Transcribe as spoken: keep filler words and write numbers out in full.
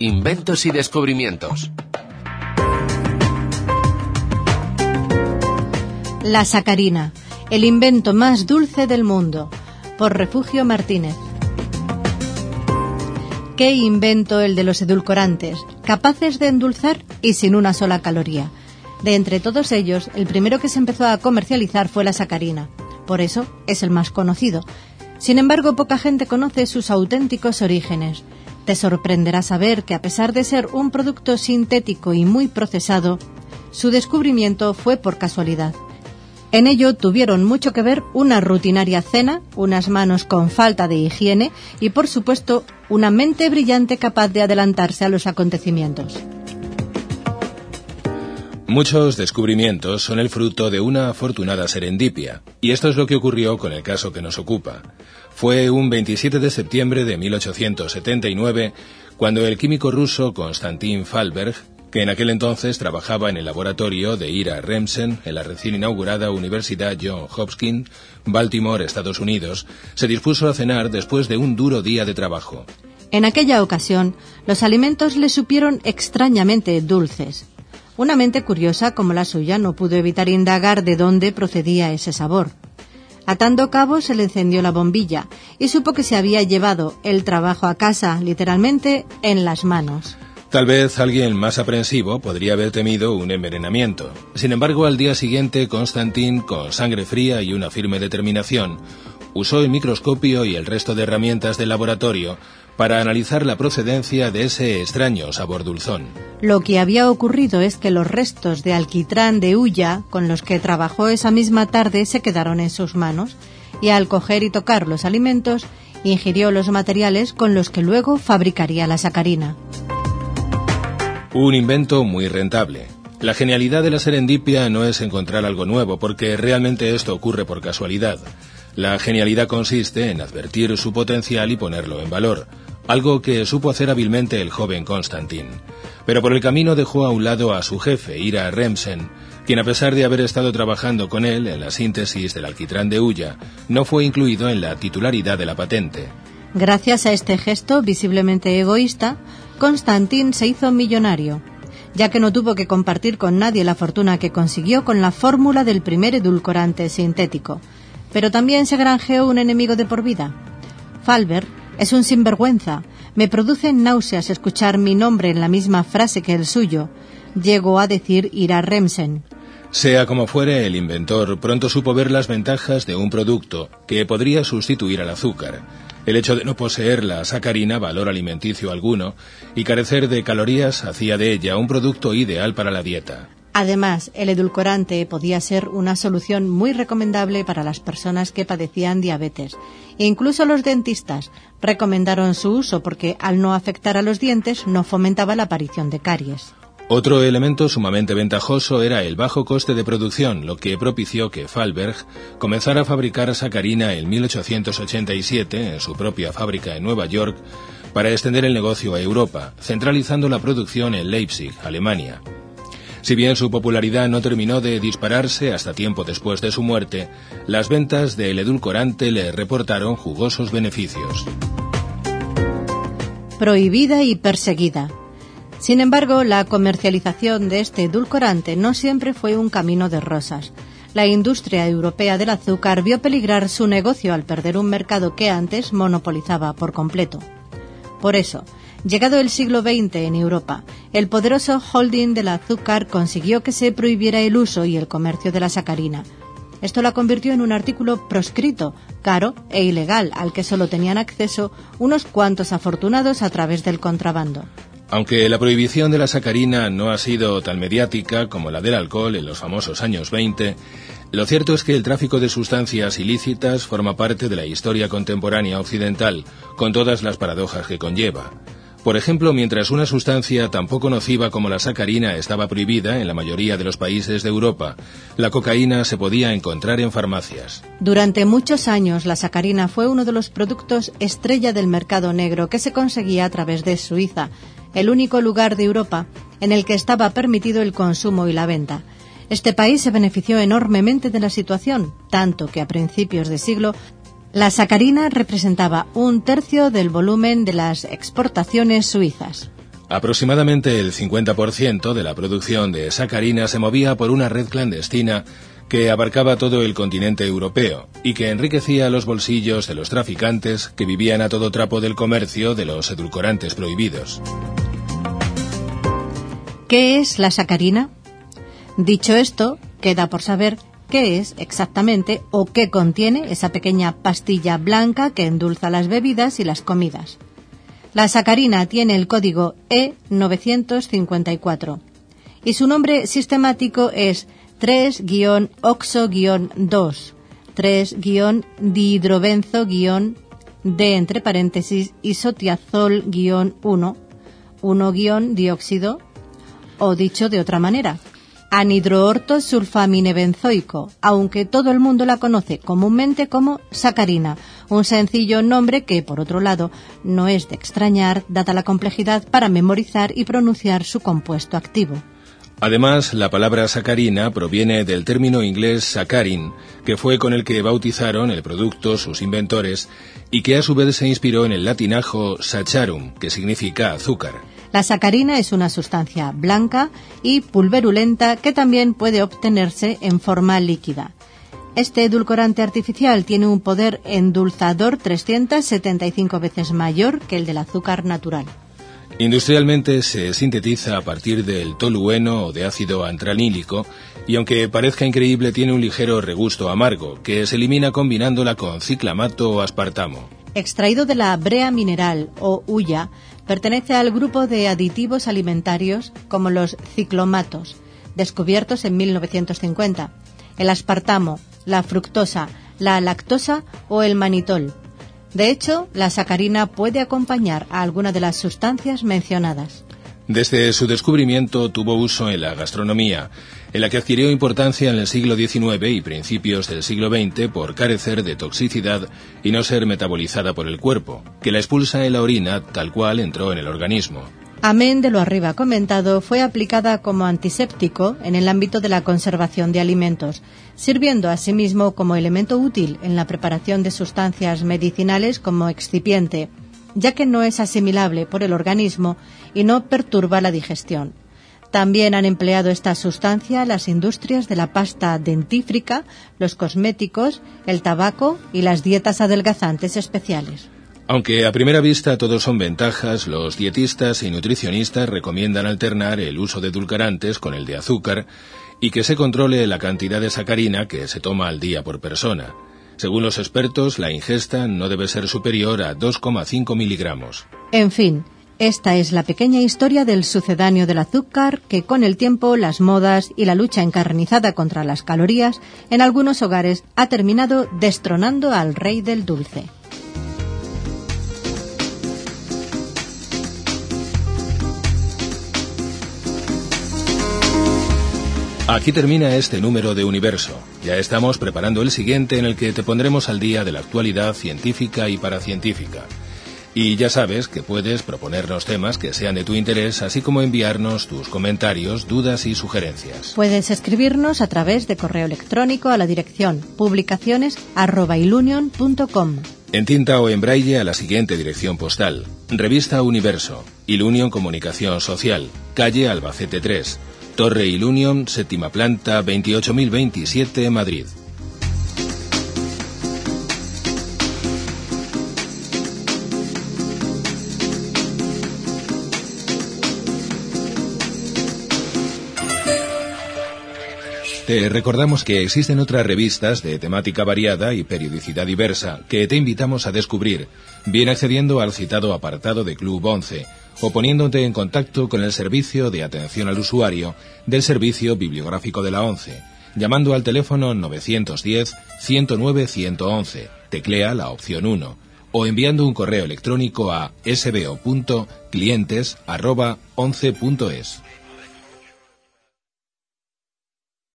Inventos y descubrimientos. La sacarina, el invento más dulce del mundo, por Refugio Martínez. ¿Qué invento el de los edulcorantes, capaces de endulzar y sin una sola caloría? De entre todos ellos, el primero que se empezó a comercializar fue la sacarina. Por eso es el más conocido. Sin embargo, poca gente conoce sus auténticos orígenes. Te sorprenderá saber que, a pesar de ser un producto sintético y muy procesado, su descubrimiento fue por casualidad. En ello tuvieron mucho que ver una rutinaria cena, unas manos con falta de higiene y, por supuesto, una mente brillante capaz de adelantarse a los acontecimientos. Muchos descubrimientos son el fruto de una afortunada serendipia, y esto es lo que ocurrió con el caso que nos ocupa. Fue un veintisiete de septiembre de mil ochocientos setenta y nueve cuando el químico ruso Konstantin Fallberg, que en aquel entonces trabajaba en el laboratorio de Ira Remsen en la recién inaugurada Universidad Johns Hopkins, Baltimore, Estados Unidos, se dispuso a cenar después de un duro día de trabajo. En aquella ocasión, los alimentos le supieron extrañamente dulces. Una mente curiosa como la suya no pudo evitar indagar de dónde procedía ese sabor. Atando cabos, se le encendió la bombilla y supo que se había llevado el trabajo a casa, literalmente, en las manos. Tal vez alguien más aprensivo podría haber temido un envenenamiento. Sin embargo, al día siguiente, Konstantin, con sangre fría y una firme determinación, usó el microscopio y el resto de herramientas del laboratorio para analizar la procedencia de ese extraño sabor dulzón. Lo que había ocurrido es que los restos de alquitrán de hulla con los que trabajó esa misma tarde se quedaron en sus manos, y al coger y tocar los alimentos, ingirió los materiales con los que luego fabricaría la sacarina. Un invento muy rentable. La genialidad de la serendipia no es encontrar algo nuevo, porque realmente esto ocurre por casualidad. La genialidad consiste en advertir su potencial y ponerlo en valor, algo que supo hacer hábilmente el joven Konstantin. Pero por el camino dejó a un lado a su jefe, Ira Remsen, quien, a pesar de haber estado trabajando con él en la síntesis del alquitrán de hulla, no fue incluido en la titularidad de la patente. Gracias a este gesto visiblemente egoísta, Konstantin se hizo millonario, ya que no tuvo que compartir con nadie la fortuna que consiguió con la fórmula del primer edulcorante sintético. Pero también se granjeó un enemigo de por vida. Fallberg es un sinvergüenza. Me produce náuseas escuchar mi nombre en la misma frase que el suyo, llegó a decir Ira Remsen. Sea como fuere, el inventor pronto supo ver las ventajas de un producto que podría sustituir al azúcar. El hecho de no poseer la sacarina valor alimenticio alguno y carecer de calorías hacía de ella un producto ideal para la dieta. Además, el edulcorante podía ser una solución muy recomendable para las personas que padecían diabetes. E incluso los dentistas recomendaron su uso porque, al no afectar a los dientes, no fomentaba la aparición de caries. Otro elemento sumamente ventajoso era el bajo coste de producción, lo que propició que Fallberg comenzara a fabricar sacarina en mil ochocientos ochenta y siete en su propia fábrica en Nueva York para extender el negocio a Europa, centralizando la producción en Leipzig, Alemania. Si bien su popularidad no terminó de dispararse hasta tiempo después de su muerte, las ventas del edulcorante le reportaron jugosos beneficios. Prohibida y perseguida. Sin embargo, la comercialización de este edulcorante no siempre fue un camino de rosas. La industria europea del azúcar vio peligrar su negocio al perder un mercado que antes monopolizaba por completo. Por eso, llegado el siglo veinte en Europa, el poderoso holding del azúcar consiguió que se prohibiera el uso y el comercio de la sacarina. Esto la convirtió en un artículo proscrito, caro e ilegal, al que solo tenían acceso unos cuantos afortunados a través del contrabando. Aunque la prohibición de la sacarina no ha sido tan mediática como la del alcohol en los famosos años veinte, lo cierto es que el tráfico de sustancias ilícitas forma parte de la historia contemporánea occidental, con todas las paradojas que conlleva. Por ejemplo, mientras una sustancia tan poco nociva como la sacarina estaba prohibida en la mayoría de los países de Europa, la cocaína se podía encontrar en farmacias. Durante muchos años, la sacarina fue uno de los productos estrella del mercado negro que se conseguía a través de Suiza, el único lugar de Europa en el que estaba permitido el consumo y la venta. Este país se benefició enormemente de la situación, tanto que a principios de siglo la sacarina representaba un tercio del volumen de las exportaciones suizas. Aproximadamente el cincuenta por ciento de la producción de sacarina se movía por una red clandestina que abarcaba todo el continente europeo y que enriquecía los bolsillos de los traficantes que vivían a todo trapo del comercio de los edulcorantes prohibidos. ¿Qué es la sacarina? Dicho esto, queda por saber qué es exactamente o qué contiene esa pequeña pastilla blanca que endulza las bebidas y las comidas. La sacarina tiene el código E novecientos cincuenta y cuatro y su nombre sistemático es tres oxo dos, tres dihidrobenzo D entre paréntesis isotiazol uno, uno dióxido, o dicho de otra manera, anhidroortosulfaminebenzoico, aunque todo el mundo la conoce comúnmente como sacarina, un sencillo nombre que, por otro lado, no es de extrañar, dada la complejidad para memorizar y pronunciar su compuesto activo. Además, la palabra sacarina proviene del término inglés saccharin, que fue con el que bautizaron el producto sus inventores y que a su vez se inspiró en el latinajo saccharum, que significa azúcar. La sacarina es una sustancia blanca y pulverulenta que también puede obtenerse en forma líquida. Este edulcorante artificial tiene un poder endulzador trescientas setenta y cinco veces mayor que el del azúcar natural. Industrialmente se sintetiza a partir del tolueno o de ácido antranílico y aunque parezca increíble tiene un ligero regusto amargo que se elimina combinándola con ciclamato o aspartamo. Extraído de la brea mineral o hulla, pertenece al grupo de aditivos alimentarios como los ciclomatos, descubiertos en mil novecientos cincuenta, el aspartamo, la fructosa, la lactosa o el manitol. De hecho, la sacarina puede acompañar a alguna de las sustancias mencionadas. Desde su descubrimiento tuvo uso en la gastronomía, en la que adquirió importancia en el siglo diecinueve y principios del siglo veinte por carecer de toxicidad y no ser metabolizada por el cuerpo, que la expulsa en la orina tal cual entró en el organismo. Amén de lo arriba comentado, fue aplicada como antiséptico en el ámbito de la conservación de alimentos, sirviendo asimismo como elemento útil en la preparación de sustancias medicinales como excipiente, ya que no es asimilable por el organismo y no perturba la digestión. También han empleado esta sustancia las industrias de la pasta dentífrica, los cosméticos, el tabaco y las dietas adelgazantes especiales. Aunque a primera vista todos son ventajas, los dietistas y nutricionistas recomiendan alternar el uso de edulcorantes con el de azúcar y que se controle la cantidad de sacarina que se toma al día por persona. Según los expertos, la ingesta no debe ser superior a dos coma cinco miligramos. En fin, esta es la pequeña historia del sucedáneo del azúcar que con el tiempo, las modas y la lucha encarnizada contra las calorías en algunos hogares ha terminado destronando al rey del dulce. Aquí termina este número de Universo. Ya estamos preparando el siguiente en el que te pondremos al día de la actualidad científica y paracientífica. Y ya sabes que puedes proponernos temas que sean de tu interés, así como enviarnos tus comentarios, dudas y sugerencias. Puedes escribirnos a través de correo electrónico a la dirección publicaciones arroba ilunion punto com. En tinta o en braille a la siguiente dirección postal. Revista Universo, Ilunion Comunicación Social, calle Albacete tres. Torre Ilunion, séptima planta, veintiocho mil veintisiete, Madrid. Te recordamos que existen otras revistas de temática variada y periodicidad diversa que te invitamos a descubrir, bien accediendo al citado apartado de Club once o poniéndote en contacto con el servicio de atención al usuario del Servicio Bibliográfico de la ONCE, llamando al teléfono novecientos diez, ciento nueve, ciento once, teclea la opción uno, o enviando un correo electrónico a s b o punto clientes arroba once punto es.